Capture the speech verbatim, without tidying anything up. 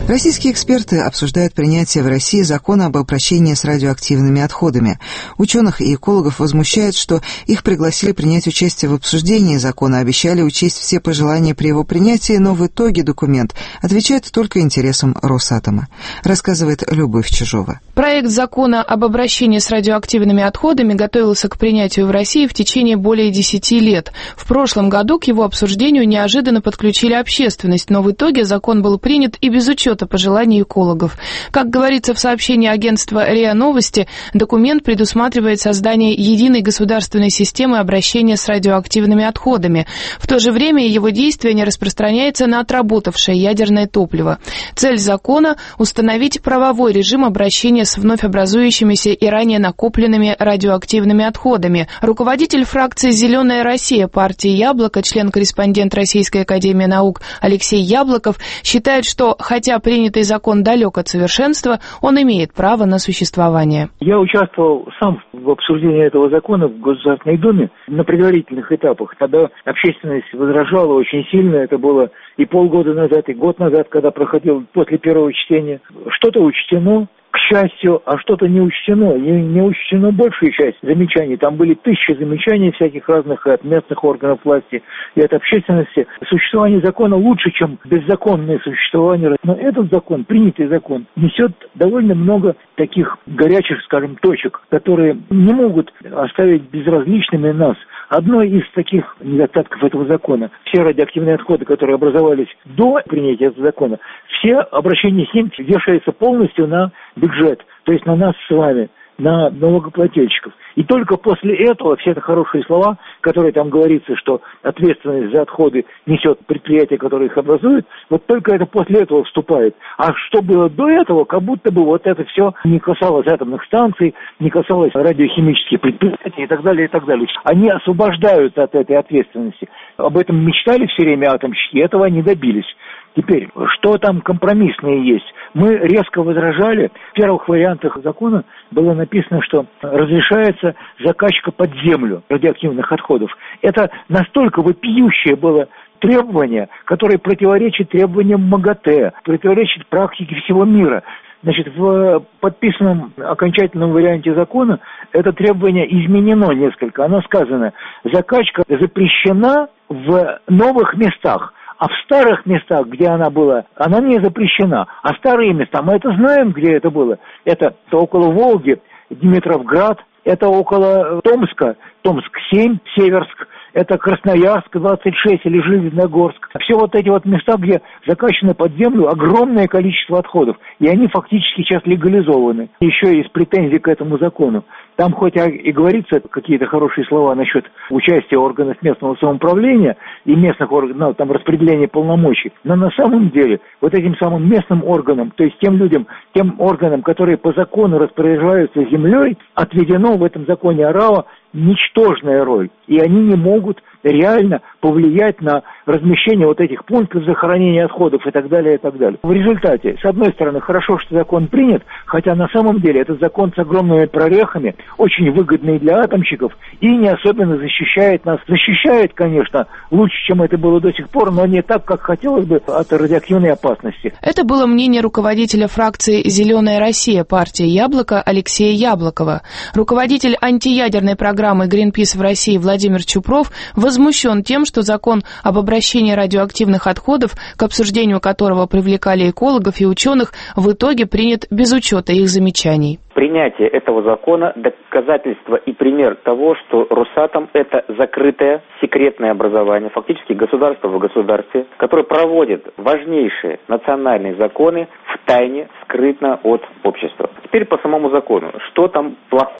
Российские эксперты обсуждают принятие в России закона об обращении с радиоактивными отходами. Ученых и экологов возмущает, что их пригласили принять участие в обсуждении закона, обещали учесть все пожелания при его принятии, но в итоге документ отвечает только интересам Росатома, рассказывает Любовь Чижова. Проект закона об обращении с радиоактивными отходами готовился к принятию в России в течение более десяти лет. В прошлом году к его обсуждению неожиданно подключили общественность, но в итоге закон был принят и без учета пожеланий экологов. Как говорится в сообщении агентства РИА Новости, документ предусматривает создание единой государственной системы обращения с радиоактивными отходами. В то же время его действие не распространяется на отработавшее ядерное топливо. Цель закона – установить правовой режим обращения с вновь образующимися и ранее накопленными радиоактивными отходами. Руководитель фракции «Зеленая Россия» партии «Яблоко», член-корреспондент Российской академии наук Алексей Яблоков, считает, что, хотя принятый закон далек от совершенства, он имеет право на существование. Я участвовал сам в обсуждении этого закона в Государственной Думе на предварительных этапах. Тогда общественность возражала очень сильно. Это было и полгода назад, и год назад, когда проходил после первого чтения. Что-то учтено, к счастью, а что-то не учтено. Не, не учтено большая часть замечаний. Там были тысячи замечаний всяких разных от местных органов власти и от общественности. Существование закона лучше, чем беззаконное существование. Но этот закон, принятый закон, несет довольно много таких горячих, скажем, точек, которые не могут оставить безразличными нас. Одно из таких недостатков этого закона: все радиоактивные отходы, которые образовались до принятия этого закона, все обращения с ним вешаются полностью на бюджет, то есть на нас с вами, на налогоплательщиков. И только после этого все это хорошие слова, которые там говорится, что ответственность за отходы несет предприятие, которое их образует, вот только это после этого вступает. А что было до этого, как будто бы вот это все не касалось атомных станций, не касалось радиохимических предприятий и так далее, и так далее. Они освобождают от этой ответственности. Об этом мечтали все время атомщики, этого они добились. Теперь, что там компромиссное есть? Мы резко возражали. В первых вариантах закона было написано, что разрешается закачка под землю радиоактивных отходов. Это настолько вопиющее было требование, которое противоречит требованиям МАГАТЭ, противоречит практике всего мира. Значит, в подписанном окончательном варианте закона это требование изменено несколько. Оно сказано: закачка запрещена в новых местах. А в старых местах, где она была, она не запрещена. А старые места, мы это знаем, где это было. Это, это около Волги, Димитровград, это около Томска, Томск-семь, Северск, это Красноярск, двадцать шесть или Железногорск. Все вот эти вот места, где закачано под землю огромное количество отходов. И они фактически сейчас легализованы. Еще есть претензии к этому закону. Там хоть и говорится какие-то хорошие слова насчет участия органов местного самоуправления и местных органов, ну, там распределения полномочий, но на самом деле вот этим самым местным органам, то есть тем людям, тем органам, которые по закону распоряжаются землей, отведено в этом законе ОРАО ничтожная роль. И они не могут реально повлиять на размещение вот этих пунктов захоронения отходов и так далее, и так далее. В результате, с одной стороны, хорошо, что закон принят, хотя на самом деле этот закон с огромными прорехами, очень выгодный для атомщиков и не особенно защищает нас. Защищает, конечно, лучше, чем это было до сих пор, но не так, как хотелось бы, от радиоактивной опасности. Это было мнение руководителя фракции «Зеленая Россия» партии «Яблоко» Алексея Яблокова. Руководитель антиядерной программы Greenpeace в России Владимир Чупров возмущен тем, что закон об обращении радиоактивных отходов, к обсуждению которого привлекали экологов и ученых, в итоге принят без учета их замечаний. Принятие этого закона – доказательство и пример того, что Росатом – это закрытое, секретное образование, фактически государство в государстве, которое проводит важнейшие национальные законы в тайне, скрытно от общества. Теперь по самому закону. Что там плохого?